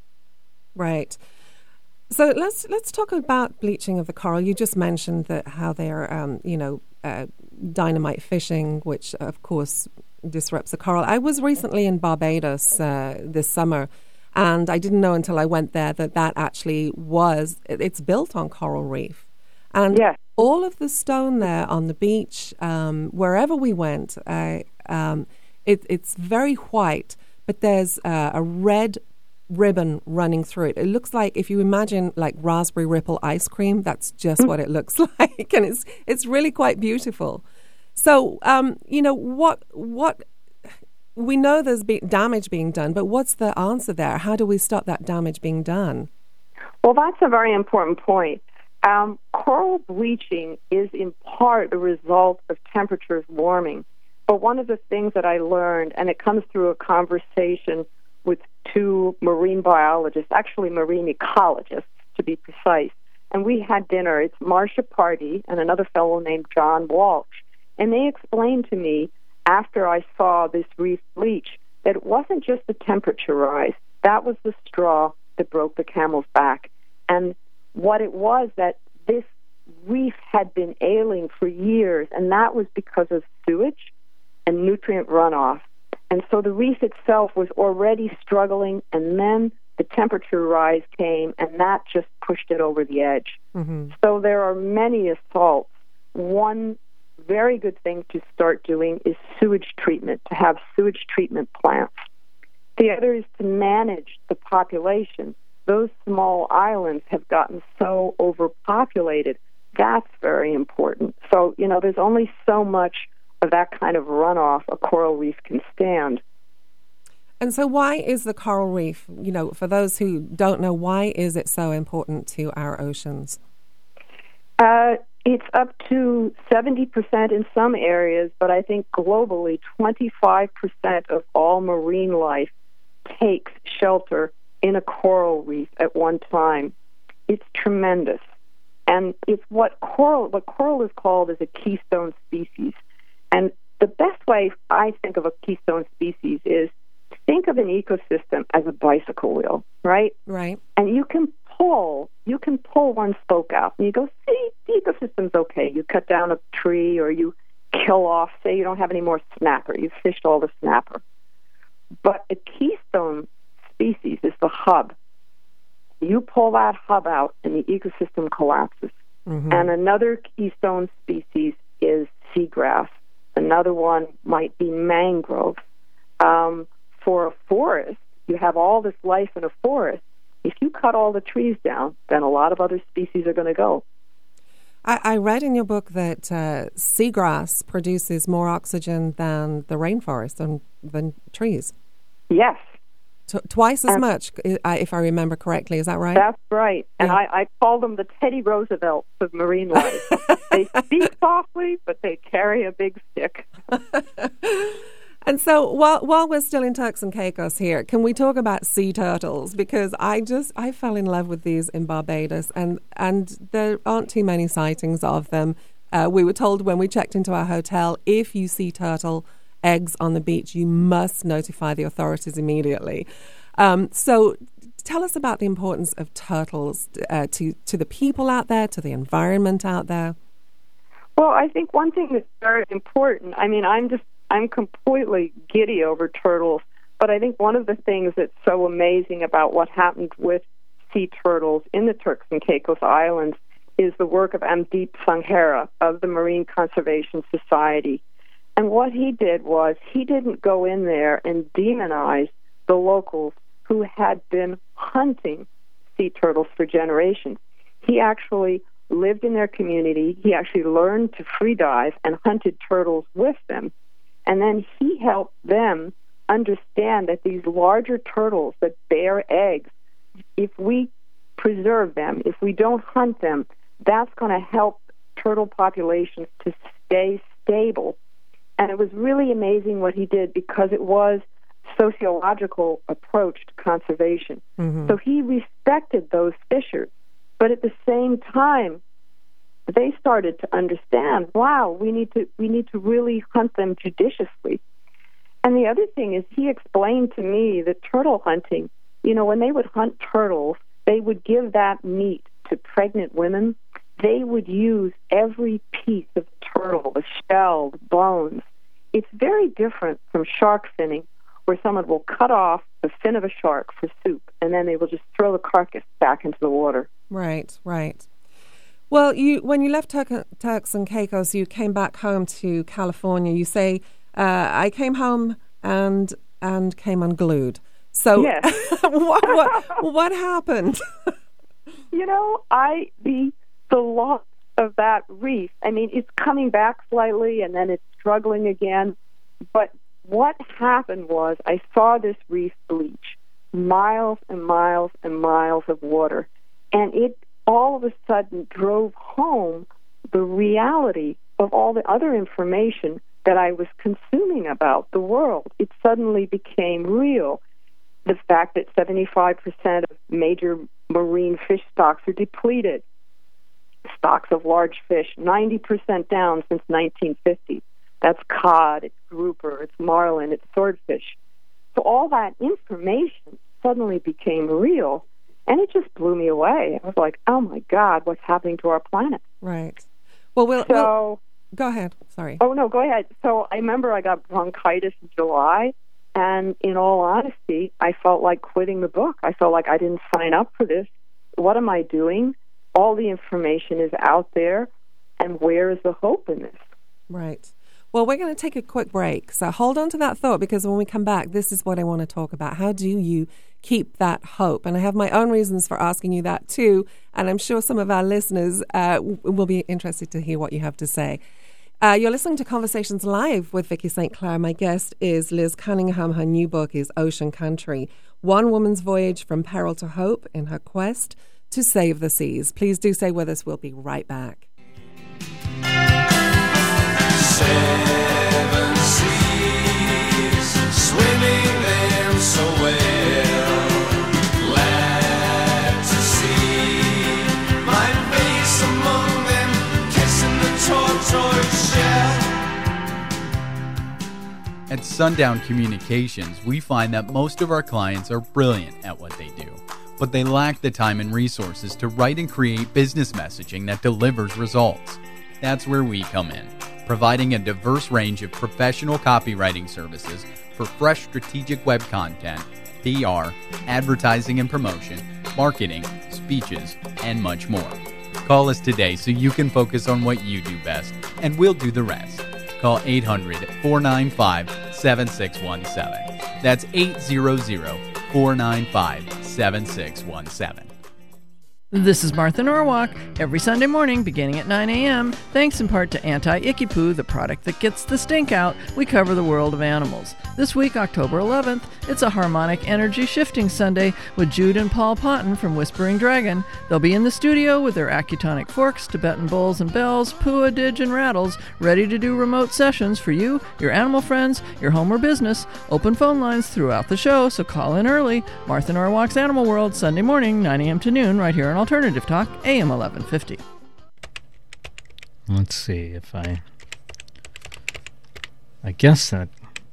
Right. So let's let's talk about bleaching of the coral. You just mentioned that how they're, um, you know, uh, dynamite fishing, which of course disrupts the coral. I was recently in Barbados uh, this summer, and I didn't know until I went there that that actually was, it's built on coral reef. And yes. all of the stone there on the beach, um, wherever we went, uh, um, it, it's very white, but there's uh, a red ribbon running through it. It looks like, if you imagine like raspberry ripple ice cream, that's just what it looks like, and it's it's really quite beautiful. So, um, you know, what what we know there's be damage being done, but what's the answer there? How do we stop that damage being done? Well, that's a very important point. Um, coral bleaching is in part a result of temperatures warming. But one of the things that I learned, and it comes through a conversation with two marine biologists, actually marine ecologists to be precise, and we had dinner. It's Marcia Pardee and another fellow named John Walsh, and they explained to me after I saw this reef bleach that it wasn't just the temperature rise. That was the straw that broke the camel's back. And what it was, that this reef had been ailing for years, and that was because of sewage and nutrient runoff. And so the reef itself was already struggling, and then the temperature rise came, and that just pushed it over the edge. Mm-hmm. So there are many assaults. One very good thing to start doing is sewage treatment, to have sewage treatment plants. The other is to manage the population. Those small islands have gotten so overpopulated. That's very important. So, you know, there's only so much of that kind of runoff a coral reef can stand. And so why is the coral reef, you know, for those who don't know, why is it so important to our oceans? Uh, it's up to seventy percent in some areas, but I think globally twenty-five percent of all marine life takes shelter in a coral reef at one time. It's tremendous. And it's what coral, what coral is called is a keystone species. And the best way I think of a keystone species is think of an ecosystem as a bicycle wheel, right? Right. And you can pull, you can pull one spoke out, and you go, see, the ecosystem's okay. You cut down a tree, or you kill off, say you don't have any more snapper. You've fished all the snapper. But a keystone species is the hub. You pull that hub out, and the ecosystem collapses. Mm-hmm. And another keystone species is seagrass. Another one might be mangrove. Um, for a forest, you have all this life in a forest. If you cut all the trees down, then a lot of other species are going to go. I, I read in your book that uh, seagrass produces more oxygen than the rainforest and than trees. Yes, T- twice as And- much, i- if I remember correctly. Is that right? That's right. And Yeah. I, I call them the Teddy Roosevelts of marine life. They speak softly, but they carry a big stick. And so while while we're still in Turks and Caicos here, can we talk about sea turtles? Because I just I fell in love with these in Barbados, and and there aren't too many sightings of them. Uh, we were told when we checked into our hotel, if you see turtle eggs on the beach, you must notify the authorities immediately. Um, so tell us about the importance of turtles uh, to to the people out there, to the environment out there. Well, I think one thing that's very important, I mean, I'm just, I'm completely giddy over turtles, but I think one of the things that's so amazing about what happened with sea turtles in the Turks and Caicos Islands is the work of Amdeep Sanghera of the Marine Conservation Society. And what he did was he didn't go in there and demonize the locals who had been hunting sea turtles for generations. He actually lived in their community. He actually learned to free dive and hunted turtles with them. And then he helped them understand that these larger turtles that bear eggs, if we preserve them, if we don't hunt them, that's going to help turtle populations to stay stable. And it was really amazing what he did because it was sociological approach to conservation. Mm-hmm. So he respected those fishers. But at the same time, they started to understand, wow, we need to we need to really hunt them judiciously. And the other thing is he explained to me that turtle hunting, you know, when they would hunt turtles, they would give that meat to pregnant women. They would use every piece of turtle, the shell, the bones. It's very different from shark finning, where someone will cut off the fin of a shark for soup, and then they will just throw the carcass back into the water. Right, right. Well, you when you left Tur- Turks and Caicos, you came back home to California. You say, uh, I came home and and came unglued. So yes. what, what, what happened? You know, I the the loss of that reef, I mean, it's coming back slightly, and then it's struggling again. But what happened was I saw this reef bleach, miles and miles and miles of water, and it all of a sudden drove home the reality of all the other information that I was consuming about the world. It suddenly became real. The fact that seventy-five percent of major marine fish stocks are depleted. Stocks of large fish, ninety percent down since nineteen fifty. That's cod, it's grouper, it's marlin, it's swordfish. So all that information suddenly became real, and it just blew me away. I was like, oh my God, what's happening to our planet? Right. Well, we'll, so, we'll go ahead. Sorry. Oh, no, go ahead. So I remember I got bronchitis in July, and in all honesty, I felt like quitting the book. I felt like I didn't sign up for this. What am I doing? All the information is out there, and where is the hope in this? Right. Well, we're going to take a quick break. So hold on to that thought, because when we come back, this is what I want to talk about. How do you keep that hope? And I have my own reasons for asking you that too. And I'm sure some of our listeners uh, will be interested to hear what you have to say. Uh, you're listening to Conversations Live with Vicki Saint Clair. My guest is Liz Cunningham. Her new book is Ocean Country, One Woman's Voyage from Peril to Hope in her quest to save the seas. Please do stay with us. We'll be right back. Seven seas, swimming them so well. Glad to see my face among them, kissing the tortoise shell. At Sundown Communications, we find that most of our clients are brilliant at what they do, but they lack the time and resources to write and create business messaging that delivers results. That's where we come in, providing a diverse range of professional copywriting services for fresh strategic web content, P R, advertising and promotion, marketing, speeches, and much more. Call us today so you can focus on what you do best, and we'll do the rest. Call eight hundred, four nine five, seven six one seven. That's eight hundred, four nine five, seven six one seven. This is Martha Norwalk, every Sunday morning beginning at nine a.m. Thanks in part to Anti-Icky Poo, the product that gets the stink out. We cover the world of animals. This week, October eleventh, it's a harmonic energy shifting Sunday with Jude and Paul Ponton from Whispering Dragon. They'll be in the studio with their acutonic forks, Tibetan bowls and bells, pua, didge, and rattles, ready to do remote sessions for you, your animal friends, your home or business. Open phone lines throughout the show, so call in early. Martha Norwalk's Animal World, Sunday morning, nine a.m. to noon, right here on Alternative Talk, A M eleven fifty. Let's see if I... I guess that...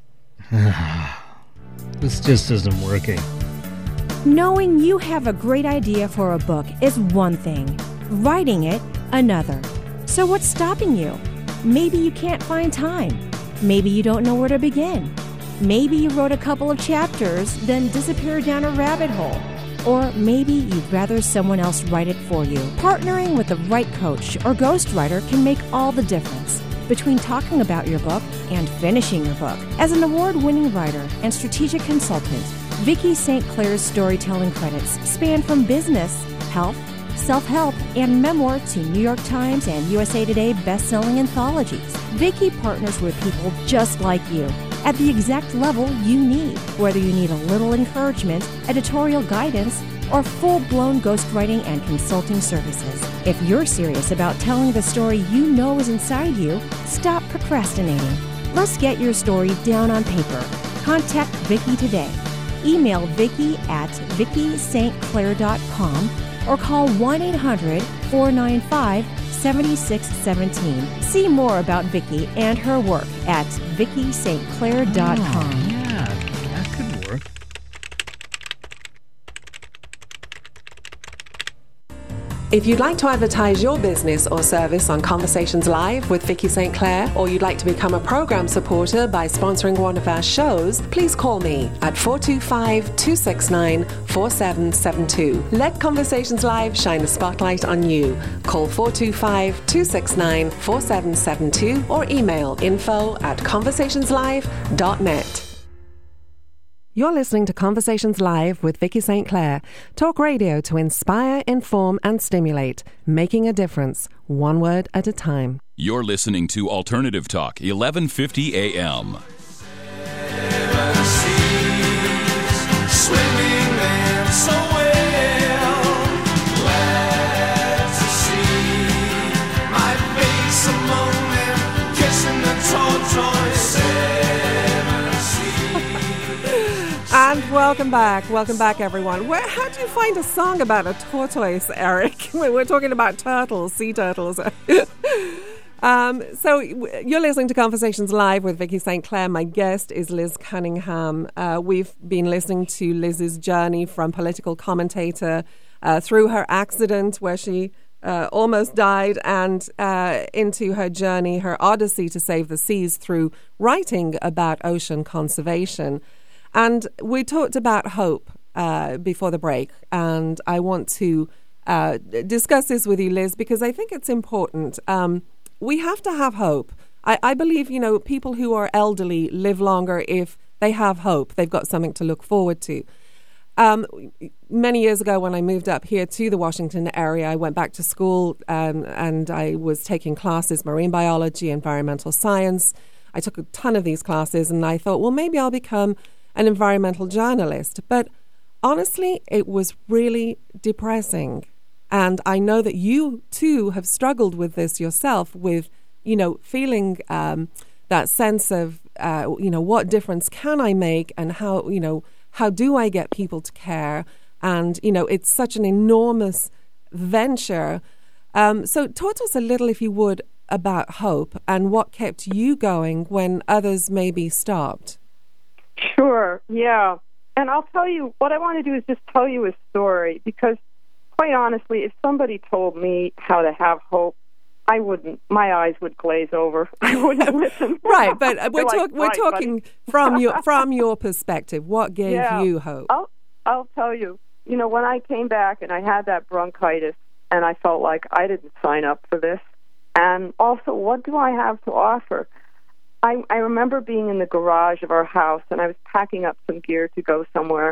this just isn't working. Knowing you have a great idea for a book is one thing. Writing it, another. So what's stopping you? Maybe you can't find time. Maybe you don't know where to begin. Maybe you wrote a couple of chapters, then disappeared down a rabbit hole. Or maybe you'd rather someone else write it for you. Partnering with the right coach or ghostwriter can make all the difference between talking about your book and finishing your book. As an award-winning writer and strategic consultant, Vicki Saint Clair's storytelling credits span from business, health, self-help, and memoir to New York Times and U S A Today best-selling anthologies. Vicki partners with people just like you at the exact level you need, whether you need a little encouragement, editorial guidance, or full-blown ghostwriting and consulting services. If you're serious about telling the story you know is inside you, stop procrastinating. Let's get your story down on paper. Contact Vicki today. Email Vicki at vicki st clair dot com or call one eight hundred four nine five seven six one seven. See more about Vicki and her work at vicki st clair dot com. Oh, yeah, that could work. If you'd like to advertise your business or service on Conversations Live with Vicki Saint Clair, or you'd like to become a program supporter by sponsoring one of our shows, please call me at four two five, two six nine, four seven seven two. Let Conversations Live shine a spotlight on you. Call four two five, two six nine, four seven seven two or email info at conversations live dot net. You're listening to Conversations Live with Vicki Saint Clair. Talk radio to inspire, inform, and stimulate. Making a difference, one word at a time. You're listening to Alternative Talk, eleven fifty A M. Swimming there so well, glad to see my face among them, kissing the tortoise. And welcome back. Welcome back, everyone. Where, how do you find a song about a tortoise, Eric? We're talking about turtles, sea turtles. um, so you're listening to Conversations Live with Vicki Saint Clair. My guest is Liz Cunningham. Uh, we've been listening to Liz's journey from political commentator uh, through her accident where she uh, almost died and uh, into her journey, her odyssey to save the seas through writing about ocean conservation. And we talked about hope uh, before the break, and I want to uh, discuss this with you, Liz, because I think it's important. Um, we have to have hope. I, I believe, you know, people who are elderly live longer if they have hope. They've got something to look forward to. Um, many years ago, when I moved up here to the Washington area, I went back to school um, and I was taking classes, marine biology, environmental science. I took a ton of these classes, and I thought, well, maybe I'll become an environmental journalist. But honestly, it was really depressing. And I know that you too have struggled with this yourself, with, you know, feeling um, that sense of, uh, you know, what difference can I make, and how, you know, how do I get people to care? And, you know, it's such an enormous venture. Um, so talk to us a little, if you would, about hope and what kept you going when others maybe stopped. Sure, yeah. And I'll tell you, what I want to do is just tell you a story, because quite honestly, if somebody told me how to have hope, I wouldn't, my eyes would glaze over. I wouldn't listen. Right, but we're, like, talk, we're right, talking from your from your perspective. What gave yeah, you hope? I'll, I'll tell you, you know, when I came back and I had that bronchitis and I felt like I didn't sign up for this, and also, what do I have to offer? I, I remember being in the garage of our house, and I was packing up some gear to go somewhere,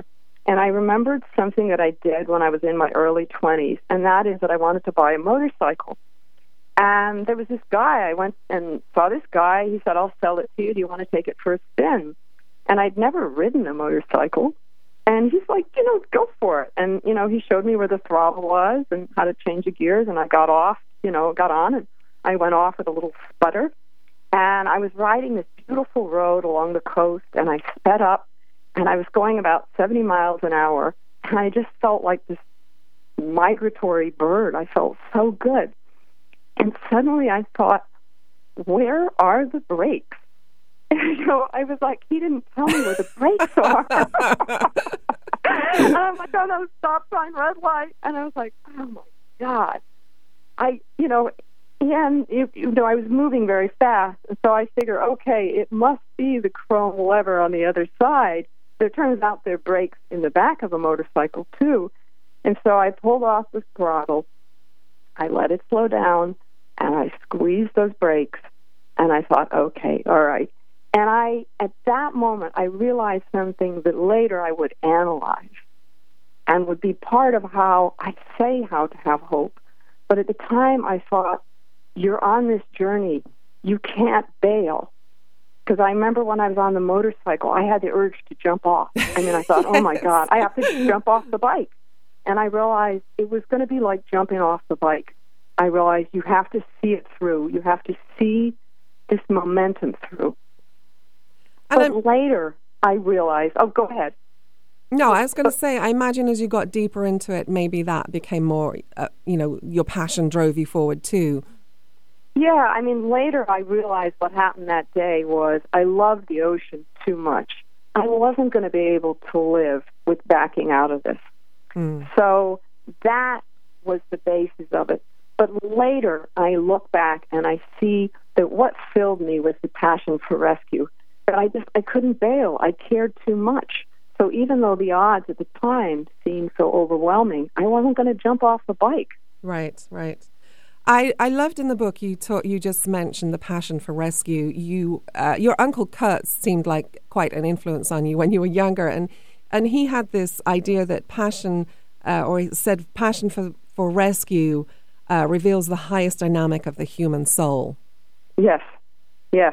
And I remembered something that I did when I was in my early twenties, and that is that I wanted to buy a motorcycle. And there was this guy, I went and saw this guy. He said, I'll sell it to you. Do you want to take it for a spin? And I'd never ridden a motorcycle. And he's like, you know, go for it. And, you know, he showed me where the throttle was and how to change the gears. And I got off, you know, got on, and I went off with a little sputter. And I was riding this beautiful road along the coast, and I sped up, and I was going about seventy miles an hour. And I just felt like this migratory bird. I felt so good. And suddenly I thought, where are the brakes? You know, I was like, he didn't tell me where the brakes are. And I'm like, oh, no, stop sign, red light. And I was like, oh, my God. I, you know, and, it, you know, I was moving very fast. And so I figure, okay, it must be the chrome lever on the other side. But it turns out there are brakes in the back of a motorcycle, too. And so I pulled off the throttle. I let it slow down, and I squeezed those brakes. And I thought, okay, all right. And I, at that moment, I realized something that later I would analyze and would be part of how I say how to have hope. But at the time, I thought, you're on this journey. You can't bail. Because I remember when I was on the motorcycle, I had the urge to jump off. And then I thought, oh, my God, I have to jump off the bike. And I realized it was going to be like jumping off the bike. I realized you have to see it through. You have to see this momentum through. And but I'm, later, I realized, oh, go ahead. No, I was going to say, I imagine as you got deeper into it, maybe that became more, uh, you know, your passion drove you forward too. Yeah, I mean, later I realized what happened that day was I loved the ocean too much. I wasn't going to be able to live with backing out of this. Mm. So that was the basis of it. But later I look back and I see that what filled me was the passion for rescue. But I just, I couldn't bail. I cared too much. So even though the odds at the time seemed so overwhelming, I wasn't going to jump off the bike. Right, right. I, I loved in the book you taught, you just mentioned the passion for rescue. You, uh, your Uncle Kurt seemed like quite an influence on you when you were younger, and and he had this idea that passion, uh, or he said passion for for rescue, uh, reveals the highest dynamic of the human soul. Yes, yes.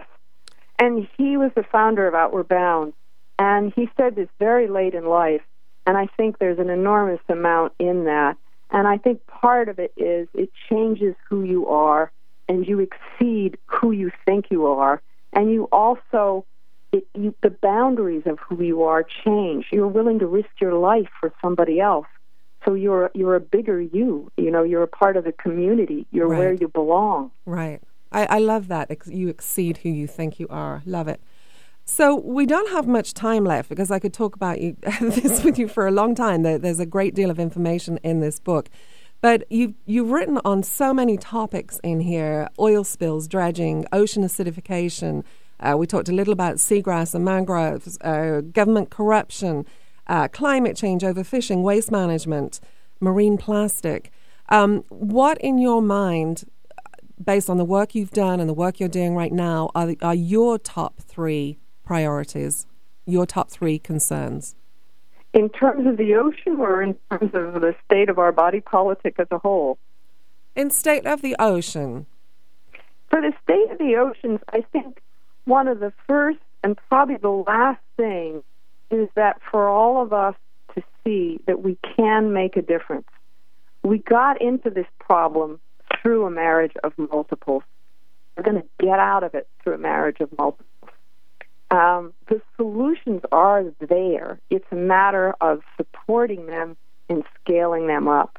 And he was the founder of Outward Bound. And he said this very late in life, and I think there's an enormous amount in that. And I think part of it is it changes who you are, and you exceed who you think you are. And you also, it, you, the boundaries of who you are change. You're willing to risk your life for somebody else. So you're you're a bigger you. You know, you're a part of the community. You're right. Where you belong. Right. I, I love that. You exceed who you think you are. Love it. So we don't have much time left because I could talk about you, this with you for a long time. There, there's a great deal of information in this book. But you've, you've written on so many topics in here: oil spills, dredging, ocean acidification. Uh, we talked a little about seagrass and mangroves, uh, government corruption, uh, climate change, overfishing, waste management, marine plastic. Um, what in your mind, based on the work you've done and the work you're doing right now, are, are your top three priorities, your top three concerns? In terms of the ocean or in terms of the state of our body politic as a whole? In state of the ocean. For the state of the oceans, I think one of the first and probably the last thing is that for all of us to see that we can make a difference. We got into this problem through a marriage of multiples. We're going to get out of it through a marriage of multiples. Um, the solutions are there. It's a matter of supporting them and scaling them up.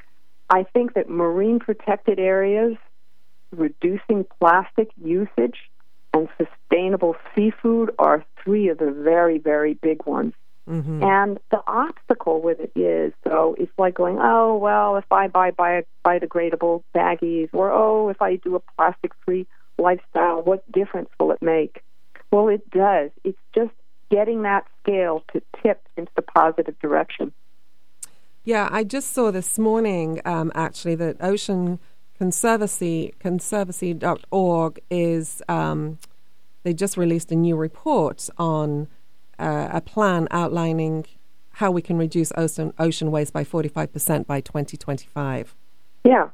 I think that marine protected areas, reducing plastic usage, and sustainable seafood are three of the very, very big ones. Mm-hmm. And the obstacle with it is, though, it's like going, oh, well, if I buy bio- biodegradable baggies, or, oh, if I do a plastic-free lifestyle, what difference will it make? Well, it does. It's just getting that scale to tip into the positive direction. Yeah, I just saw this morning, um, actually, that Ocean Conservancy, conservancy dot org is, um, they just released a new report on uh, a plan outlining how we can reduce ocean, ocean waste by forty-five percent by twenty twenty-five. Yeah.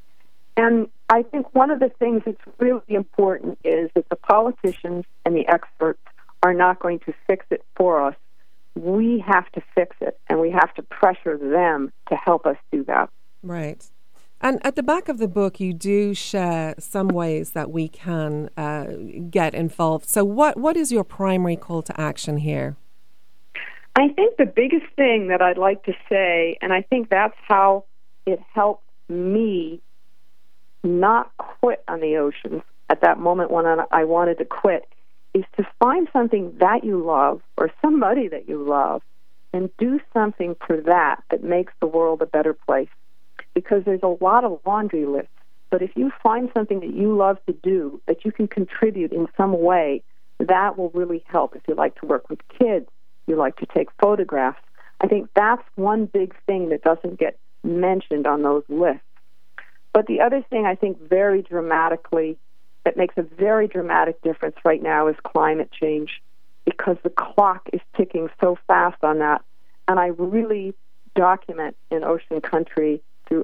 And I think one of the things that's really important is that the politicians and the experts are not going to fix it for us. We have to fix it, and we have to pressure them to help us do that. Right. And at the back of the book, you do share some ways that we can uh, get involved. So what, what is your primary call to action here? I think the biggest thing that I'd like to say, and I think that's how it helped me not quit on the oceans at that moment when I wanted to quit, is to find something that you love or somebody that you love and do something for that that makes the world a better place. Because there's a lot of laundry lists, but if you find something that you love to do, that you can contribute in some way, that will really help. If you like to work with kids, you like to take photographs, I think that's one big thing that doesn't get mentioned on those lists. But the other thing I think very dramatically, that makes a very dramatic difference right now, is climate change, because the clock is ticking so fast on that. And I really document in Ocean Country through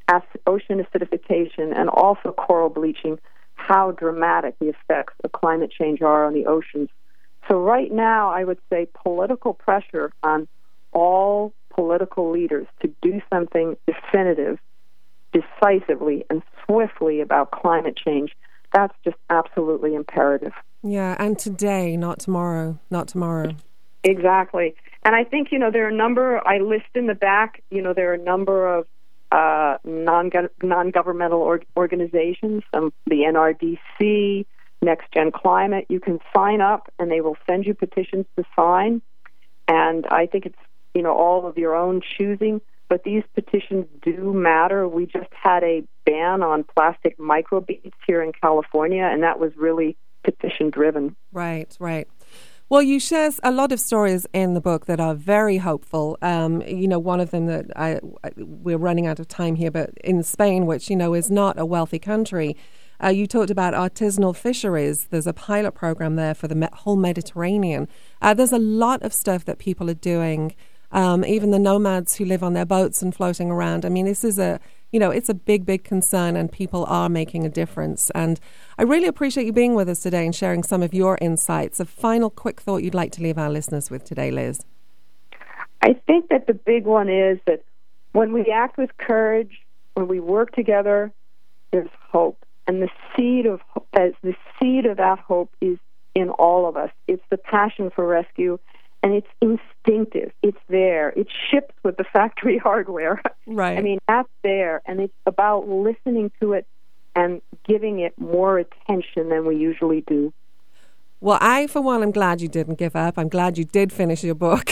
ocean acidification and also coral bleaching how dramatic the effects of climate change are on the oceans. So right now, I would say political pressure on all political leaders to do something definitive, decisively, and swiftly about climate change. That's just absolutely imperative. Yeah, and today, not tomorrow, not tomorrow. Exactly. And I think, you know, there are a number, I list in the back, you know, there are a number of uh, non, non-governmental or, organizations, um, the N R D C, Next Gen Climate. You can sign up, and they will send you petitions to sign. And I think it's, you know, all of your own choosing. But these petitions do matter. We just had a ban on plastic microbeads here in California, and that was really petition-driven. Right, right. Well, you share a lot of stories in the book that are very hopeful. Um, you know, one of them that I, I, we're running out of time here, but in Spain, which, you know, is not a wealthy country, uh, you talked about artisanal fisheries. There's a pilot program there for the me- whole Mediterranean. Uh, there's a lot of stuff that people are doing. Um, even the nomads who live on their boats and floating around. I mean, this is a, you know, it's a big, big concern, and people are making a difference. And I really appreciate you being with us today and sharing some of your insights. A final quick thought you'd like to leave our listeners with today, Liz? I think that the big one is that when we act with courage, when we work together, there's hope. And the seed of as the seed of that hope is in all of us. It's the passion for rescue. And it's instinctive. It's there. It ships with the factory hardware. Right. I mean, that's there. And it's about listening to it and giving it more attention than we usually do. Well, I, for one, am glad you didn't give up. I'm glad you did finish your book.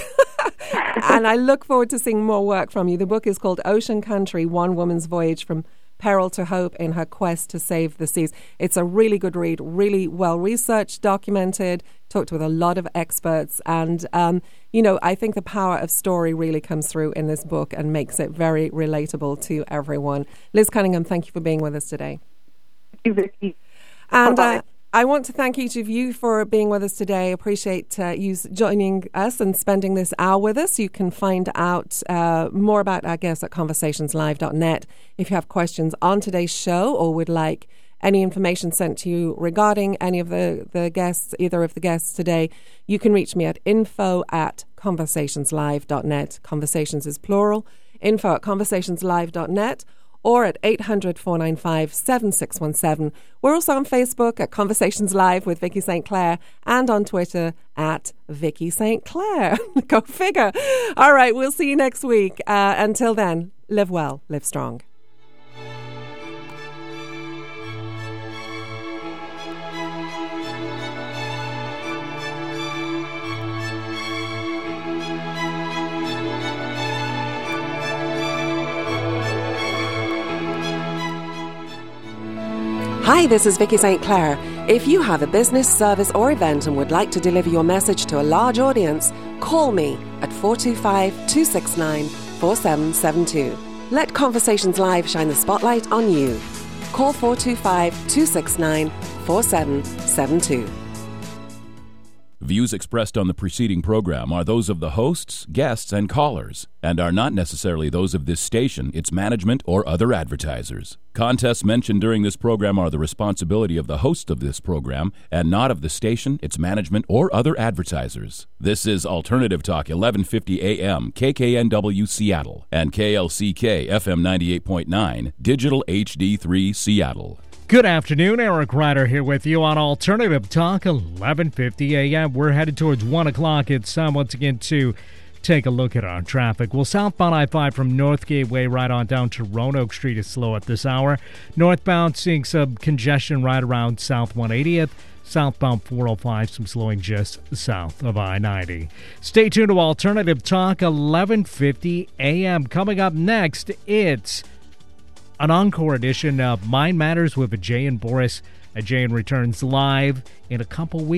And I look forward to seeing more work from you. The book is called Ocean Country, One Woman's Voyage from Peril to Hope in Her Quest to Save the Seas. It's a really good read, really well-researched, documented, talked with a lot of experts. And, um, you know, I think the power of story really comes through in this book and makes it very relatable to everyone. Liz Cunningham, thank you for being with us today. Thank you, Vicky. And uh, I want to thank each of you for being with us today. Appreciate uh, you joining us and spending this hour with us. You can find out uh, more about our guests at conversations live dot net. If you have questions on today's show or would like any information sent to you regarding any of the, the guests, either of the guests today, you can reach me at info at conversations live dot net. Conversations is plural. Info at conversations live dot net. Or at eight hundred, four nine five, seven six one seven. We're also on Facebook at Conversations Live with Vicky Saint Clair and on Twitter at Vicky Saint Clair. Go figure. All right, we'll see you next week. Uh, until then, live well, live strong. Hi, this is Vicky Saint Clair. If you have a business, service or event and would like to deliver your message to a large audience, call me at four two five, two six nine, four seven seven two. Let Conversations Live shine the spotlight on you. Call four two five, two six nine, four seven seven two. Views expressed on the preceding program are those of the hosts, guests, and callers, and are not necessarily those of this station, its management, or other advertisers. Contests mentioned during this program are the responsibility of the host of this program and not of the station, its management, or other advertisers. This is Alternative Talk, eleven fifty A M, K K N W Seattle, and K L C K F M ninety-eight point nine, Digital H D three Seattle. Good afternoon, Eric Ryder here with you on Alternative Talk, eleven fifty A M. We're headed towards one o'clock. It's time once again to take a look at our traffic. Well, southbound I five from North Gateway right on down to Roanoke Street is slow at this hour. Northbound seeing some congestion right around South one eightieth. Southbound four oh five, some slowing just south of I ninety. Stay tuned to Alternative Talk, eleven fifty A M. Coming up next, it's an encore edition of Mind Matters with Jay and Boris. Jay and returns live in a couple weeks.